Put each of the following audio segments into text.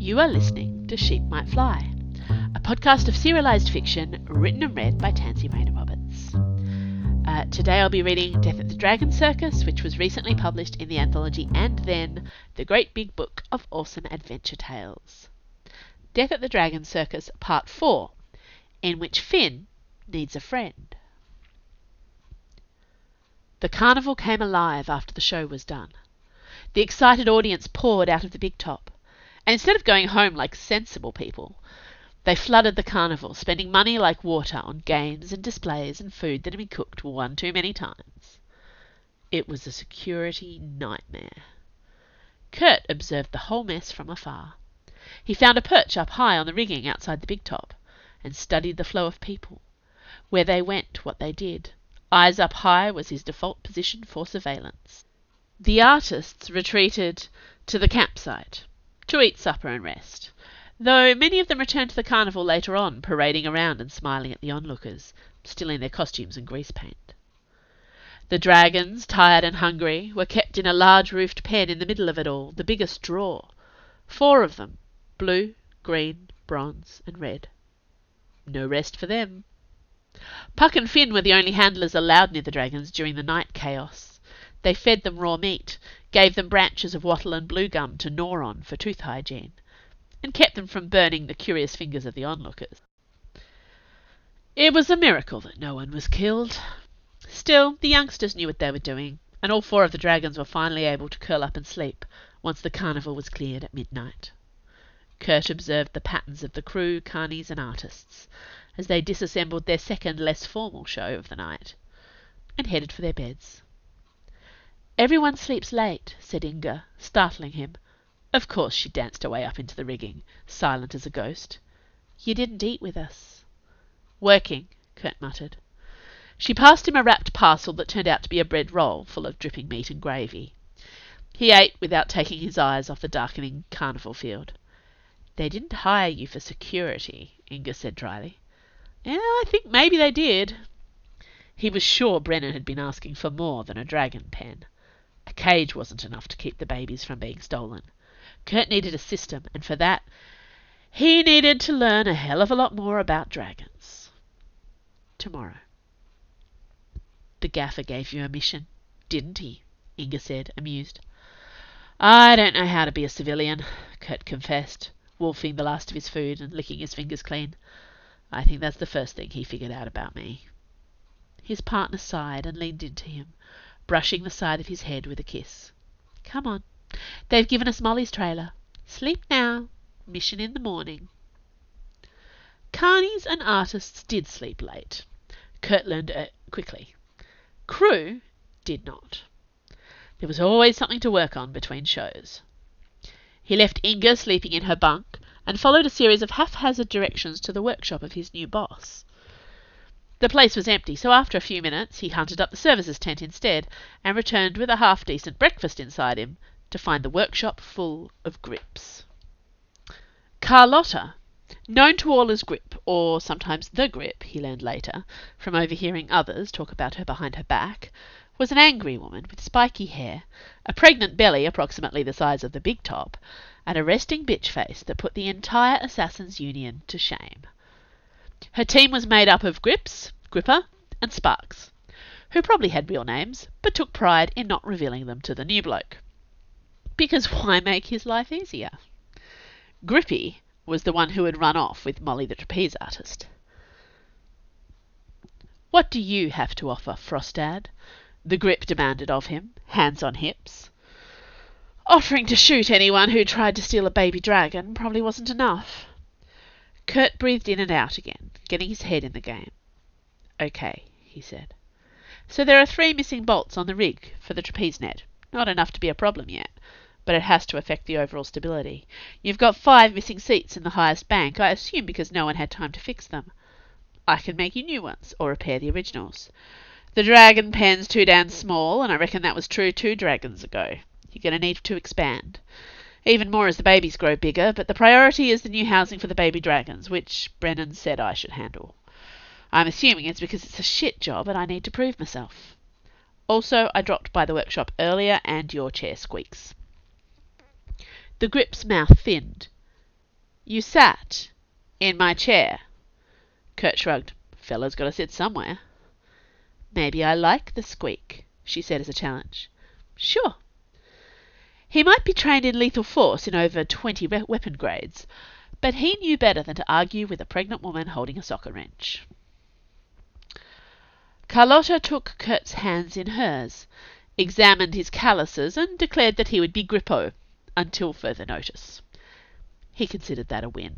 You are listening to Sheep Might Fly, a podcast of serialised fiction written and read by Tansy Rayner Roberts. Today I'll be reading Death at the Dragon Circus, which was recently published in the anthology And Then, The Great Big Book of Awesome Adventure Tales. Death at the Dragon Circus Part 4, in which Finn needs a friend. The carnival came alive after the show was done. The excited audience poured out of the big top, and instead of going home like sensible people, they flooded the carnival, spending money like water on games and displays and food that had been cooked one too many times. It was a security nightmare. Kurt observed the whole mess from afar. He found a perch up high on the rigging outside the big top, and studied the flow of people, where they went, what they did. Eyes up high was his default position for surveillance. The artists retreated to the campsite to eat supper and rest, though many of them returned to the carnival later on, parading around and smiling at the onlookers, still in their costumes and grease paint. The dragons, tired and hungry, were kept in a large roofed pen in the middle of it all, the biggest drawer. 4 of them, blue, green, bronze and red. No rest for them. Puck and Finn were the only handlers allowed near the dragons during the night chaos. They fed them raw meat, gave them branches of wattle and blue gum to gnaw on for tooth hygiene, and kept them from burning the curious fingers of the onlookers. It was a miracle that no one was killed. Still, the youngsters knew what they were doing, and all 4 of the dragons were finally able to curl up and sleep once the carnival was cleared at midnight. Kurt observed the patterns of the crew, carnies and artists as they disassembled their second, less formal show of the night, and headed for their beds. "Everyone sleeps late," said Inga, startling him. Of course she danced her way up into the rigging, silent as a ghost. "You didn't eat with us." "Working," Kurt muttered. She passed him a wrapped parcel that turned out to be a bread roll full of dripping meat and gravy. He ate without taking his eyes off the darkening carnival field. "They didn't hire you for security," Inga said dryly. "Yeah, I think maybe they did." He was sure Brennan had been asking for more than a dragon pen. A cage wasn't enough to keep the babies from being stolen. Kurt needed a system, and for that, he needed to learn a hell of a lot more about dragons. Tomorrow. "The gaffer gave you a mission, didn't he?" Inga said, amused. "I don't know how to be a civilian," Kurt confessed, wolfing the last of his food and licking his fingers clean. "I think that's the first thing he figured out about me." His partner sighed and leaned into him, brushing the side of his head with a kiss. "Come on. They've given us Molly's trailer. Sleep now. Mission in the morning." Carnies and artists did sleep late. Kurt learned quickly. Crew did not. There was always something to work on between shows. He left Inga sleeping in her bunk and followed a series of haphazard directions to the workshop of his new boss. The place was empty, so after a few minutes he hunted up the services tent instead and returned with a half-decent breakfast inside him to find the workshop full of grips. Carlotta, known to all as Grip, or sometimes the Grip, he learned later, from overhearing others talk about her behind her back, was an angry woman with spiky hair, a pregnant belly approximately the size of the big top, and a resting bitch face that put the entire Assassins' Union to shame. Her team was made up of Grips, Gripper, and Sparks, who probably had real names, but took pride in not revealing them to the new bloke. Because why make his life easier? Grippy was the one who had run off with Molly the trapeze artist. "What do you have to offer, Frostad?" the Grip demanded of him, hands on hips. Offering to shoot anyone who tried to steal a baby dragon probably wasn't enough. Kurt breathed in and out again, getting his head in the game. "Okay," he said. "So there are 3 missing bolts on the rig for the trapeze net. Not enough to be a problem yet, but it has to affect the overall stability. You've got 5 missing seats in the highest bank, I assume because no one had time to fix them. I can make you new ones, or repair the originals. The dragon pen's too damn small, and I reckon that was true 2 dragons ago. You're going to need to expand. Even more as the babies grow bigger, but the priority is the new housing for the baby dragons, which Brennan said I should handle. I'm assuming it's because it's a shit job and I need to prove myself. Also, I dropped by the workshop earlier and your chair squeaks." The Grip's mouth thinned. You sat in my chair. Kurt shrugged. Fella's got to sit somewhere. Maybe I like the squeak, she said as a challenge. Sure. He might be trained in lethal force in over 20 weapon grades, but he knew better than to argue with a pregnant woman holding a socket wrench. Carlotta took Kurt's hands in hers, examined his calluses, and declared that he would be Grippo until further notice. He considered that a win.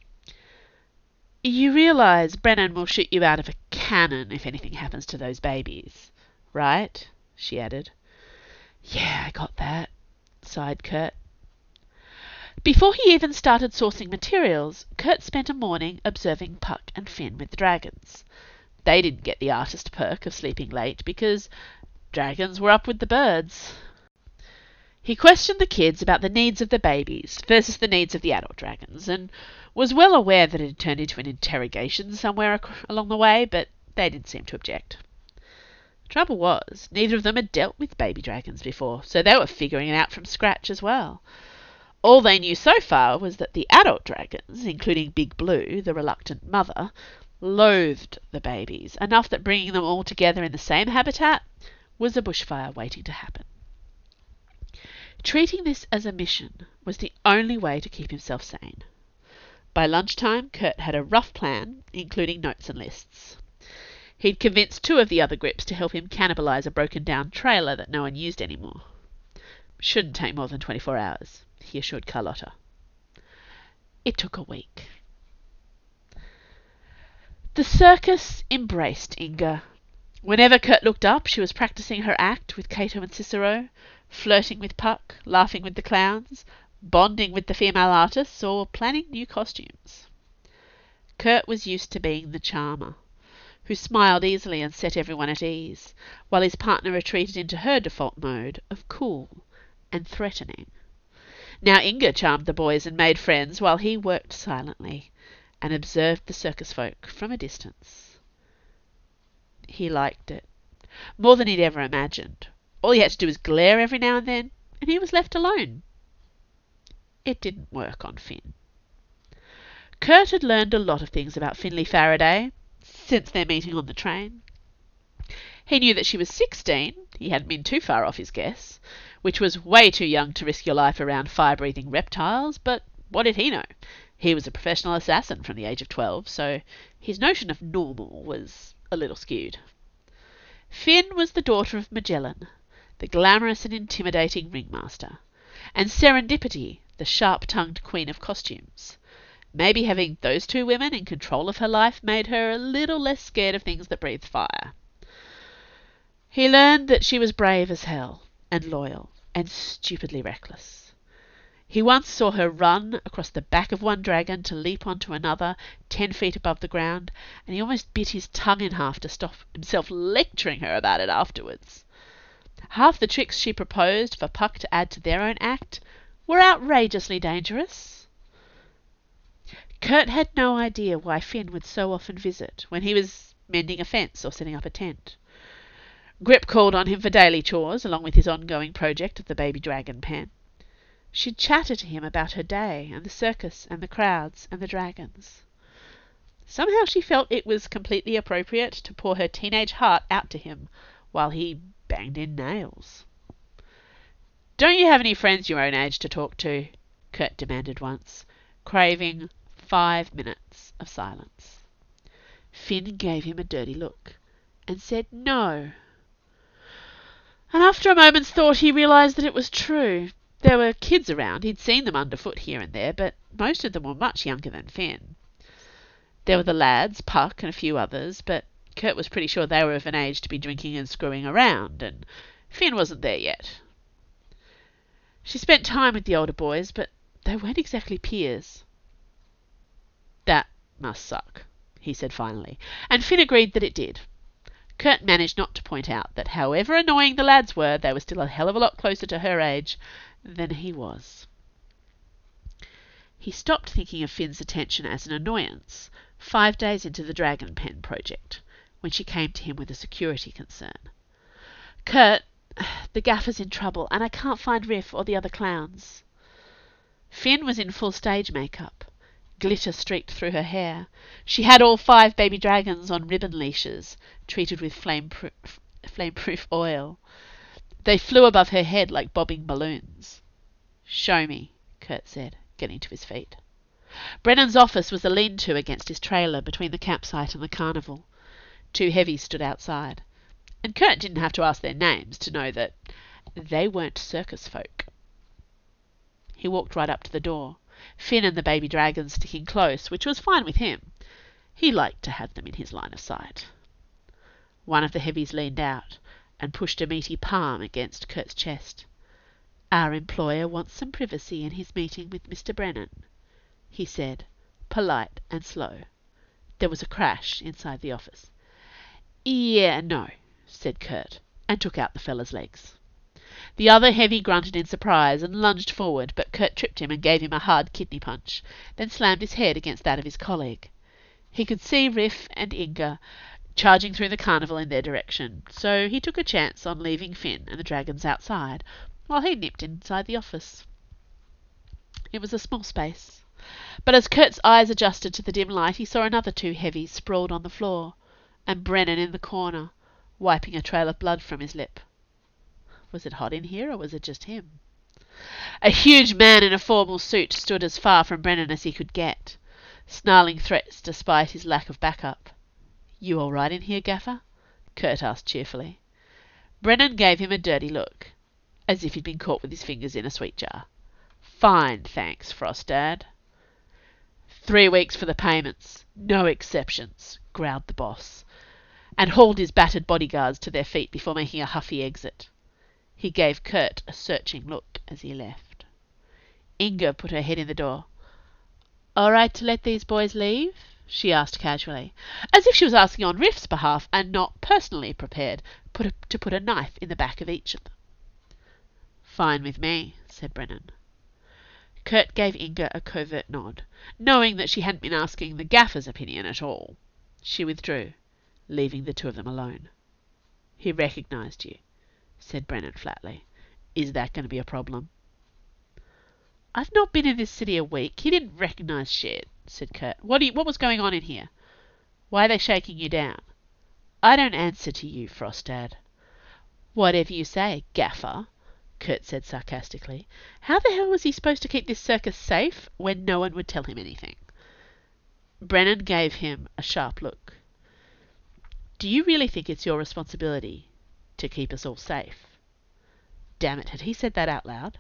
You realise Brennan will shoot you out of a cannon if anything happens to those babies, right? She added. Yeah, I got that, sighed Kurt. Before he even started sourcing materials, Kurt spent a morning observing Puck and Finn with the dragons. They didn't get the artist perk of sleeping late because dragons were up with the birds. He questioned the kids about the needs of the babies versus the needs of the adult dragons, and was well aware that it had turned into an interrogation somewhere along the way, but they didn't seem to object. The trouble was, neither of them had dealt with baby dragons before, so they were figuring it out from scratch as well. All they knew so far was that the adult dragons, including Big Blue, the reluctant mother, loathed the babies, enough that bringing them all together in the same habitat was a bushfire waiting to happen. Treating this as a mission was the only way to keep himself sane. By lunchtime, Kurt had a rough plan, including notes and lists. He'd convinced 2 of the other grips to help him cannibalise a broken-down trailer that no one used anymore. Shouldn't take more than 24 hours, he assured Carlotta. It took a week. The circus embraced Inga. Whenever Kurt looked up, she was practising her act with Cato and Cicero, flirting with Puck, laughing with the clowns, bonding with the female artists, or planning new costumes. Kurt was used to being the charmer, who smiled easily and set everyone at ease, while his partner retreated into her default mode of cool and threatening. Now Inga charmed the boys and made friends, while he worked silently and observed the circus folk from a distance. He liked it, more than he'd ever imagined. All he had to do was glare every now and then, and he was left alone. It didn't work on Finn. Kurt had learned a lot of things about Finley Faraday since their meeting on the train. He knew that she was 16, he hadn't been too far off his guess, which was way too young to risk your life around fire-breathing reptiles, but what did he know? He was a professional assassin from the age of 12, so his notion of normal was a little skewed. Finn was the daughter of Magellan, the glamorous and intimidating ringmaster, and Serendipity, the sharp-tongued queen of costumes. Maybe having those 2 women in control of her life made her a little less scared of things that breathed fire. He learned that she was brave as hell, and loyal, and stupidly reckless. He once saw her run across the back of one dragon to leap onto another 10 feet above the ground, and he almost bit his tongue in half to stop himself lecturing her about it afterwards. Half the tricks she proposed for Puck to add to their own act were outrageously dangerous. Kurt had no idea why Finn would so often visit when he was mending a fence or setting up a tent. Grip called on him for daily chores, along with his ongoing project of the baby dragon pen. She'd chatter to him about her day and the circus and the crowds and the dragons. Somehow she felt it was completely appropriate to pour her teenage heart out to him while he banged in nails. "Don't you have any friends your own age to talk to?" Kurt demanded once, craving 5 minutes of silence. Finn gave him a dirty look and said no. And after a moment's thought he realised that it was true. There were kids around. He'd seen them underfoot here and there, but most of them were much younger than Finn. There were the lads, Puck and a few others, but Kurt was pretty sure they were of an age to be drinking and screwing around, and Finn wasn't there yet. She spent time with the older boys, but they weren't exactly peers. "That must suck," he said finally, and Finn agreed that it did. Kurt managed not to point out that however annoying the lads were, they were still a hell of a lot closer to her age than he was. He stopped thinking of Finn's attention as an annoyance 5 days into the Dragon Pen project, when she came to him with a security concern. "Kurt, the gaffer's in trouble, and I can't find Riff or the other clowns." Finn was in full stage makeup, Glitter streaked through her hair. She had all 5 baby dragons on ribbon leashes, treated with flame-proof oil. They flew above her head like bobbing balloons. "Show me," Kurt said, getting to his feet. Brennan's office was a lean-to against his trailer between the campsite and the carnival. 2 heavies stood outside, and Kurt didn't have to ask their names to know that they weren't circus folk. He walked right up to the door, Finn and the baby dragons sticking close, which was fine with him. He liked to have them in his line of sight. One of the heavies leaned out and pushed a meaty palm against Kurt's chest. "Our employer wants some privacy in his meeting with Mr. Brennan," he said, polite and slow. There was a crash inside the office. "Yeah, no," said Kurt, and took out the fella's legs. The other heavy grunted in surprise and lunged forward, but Kurt tripped him and gave him a hard kidney punch, then slammed his head against that of his colleague. He could see Riff and Inga charging through the carnival in their direction, so he took a chance on leaving Finn and the dragons outside, while he nipped inside the office. It was a small space, but as Kurt's eyes adjusted to the dim light, he saw another 2 heavies sprawled on the floor, and Brennan in the corner, wiping a trail of blood from his lip. Was it hot in here, or was it just him? A huge man in a formal suit stood as far from Brennan as he could get, snarling threats despite his lack of backup. "You all right in here, Gaffer?" Kurt asked cheerfully. Brennan gave him a dirty look, as if he'd been caught with his fingers in a sweet jar. "Fine, thanks, Frostad." 3 weeks for the payments, no exceptions, growled the boss, and hauled his battered bodyguards to their feet before making a huffy exit. He gave Kurt a searching look as he left. Inga put her head in the door. "All right to let these boys leave?" she asked casually, as if she was asking on Riff's behalf and not personally prepared to put a knife in the back of each of them. "Fine with me," said Brennan. Kurt gave Inga a covert nod, knowing that she hadn't been asking the Gaffer's opinion at all. She withdrew, leaving the 2 of them alone. "He recognised you," said Brennan flatly. "Is that going to be a problem?" "I've not been in this city a week. He didn't recognise shit," said Kurt. What was going on in here? Why are they shaking you down?" "I don't answer to you, Frostad." "Whatever you say, Gaffer," Kurt said sarcastically. How the hell was he supposed to keep this circus safe when no one would tell him anything? Brennan gave him a sharp look. "Do you really think it's your responsibility to keep us all safe?" Damn it, had he said that out loud?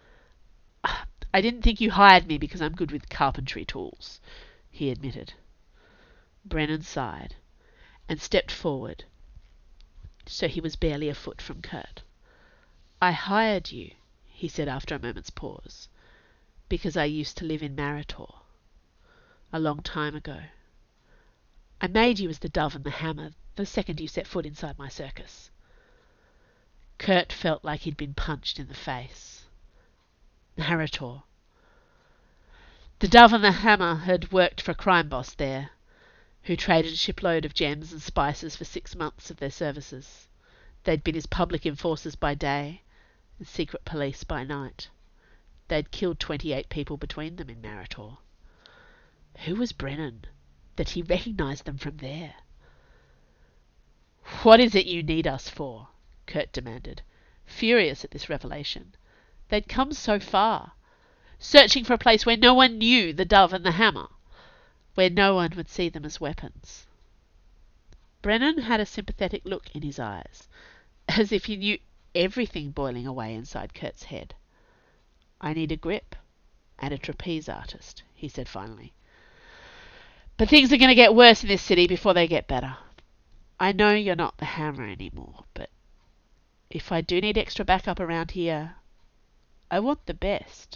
"I didn't think you hired me because I'm good with carpentry tools," he admitted. Brennan sighed and stepped forward, so he was barely a foot from Kurt. "I hired you," he said after a moment's pause, "because I used to live in Marator. A long time ago. I made you as the dove and the hammer the second you set foot inside my circus." Kurt felt like he'd been punched in the face. Marator. The dove and the hammer had worked for a crime boss there, who traded a shipload of gems and spices for 6 months of their services. They'd been his public enforcers by day and secret police by night. They'd killed 28 people between them in Marator. Who was Brennan, that he recognised them from there? "What is it you need us for?" Kurt demanded, furious at this revelation. They'd come so far, searching for a place where no one knew the dove and the hammer, where no one would see them as weapons. Brennan had a sympathetic look in his eyes, as if he knew everything boiling away inside Kurt's head. "I need a grip and a trapeze artist," he said finally. "But things are going to get worse in this city before they get better. I know you're not the hammer anymore, but if I do need extra backup around here, I want the best."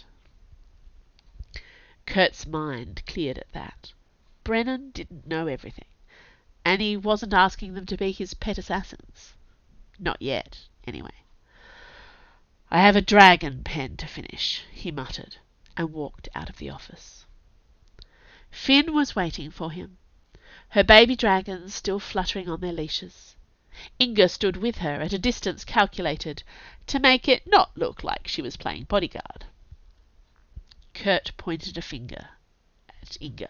Kurt's mind cleared at that. Brennan didn't know everything, and he wasn't asking them to be his pet assassins. Not yet, anyway. "I have a dragon pen to finish," he muttered, and walked out of the office. Finn was waiting for him, her baby dragons still fluttering on their leashes. Inga stood with her at a distance calculated to make it not look like she was playing bodyguard. Kurt pointed a finger at breathed Inga.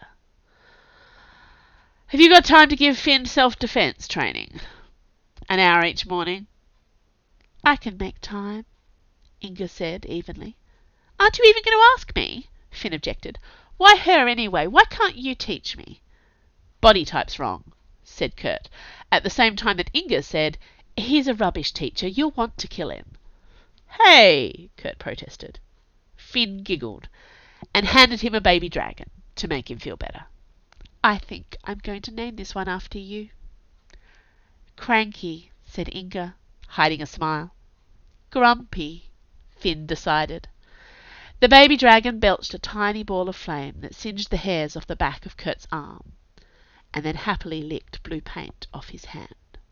Have you got time to give Finn self-defence training? An hour each morning? I can make time, Inga said evenly. Aren't you even going to ask me? Finn objected. Why her anyway? Why can't you teach me? Body type's wrong, said Kurt, at the same time that Inga said, He's a rubbish teacher. You'll want to kill him. Hey, Kurt protested. Finn giggled and handed him a baby dragon to make him feel better. I think I'm going to name this one after you. Cranky, said Inga, hiding a smile. Grumpy, Finn decided. The baby dragon belched a tiny ball of flame that singed the hairs off the back of Kurt's arm, and then happily licked blue paint off his hand.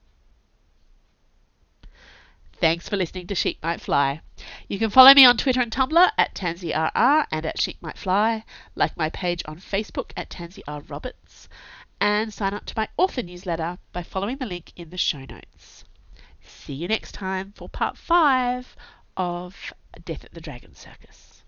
Thanks for listening to Sheep Might Fly. You can follow me on Twitter and Tumblr at TansyRR and at Sheep Might Fly, like my page on Facebook at Tansy R. Roberts, and sign up to my author newsletter by following the link in the show notes. See you next time for part 5 of Death at the Dragon Circus.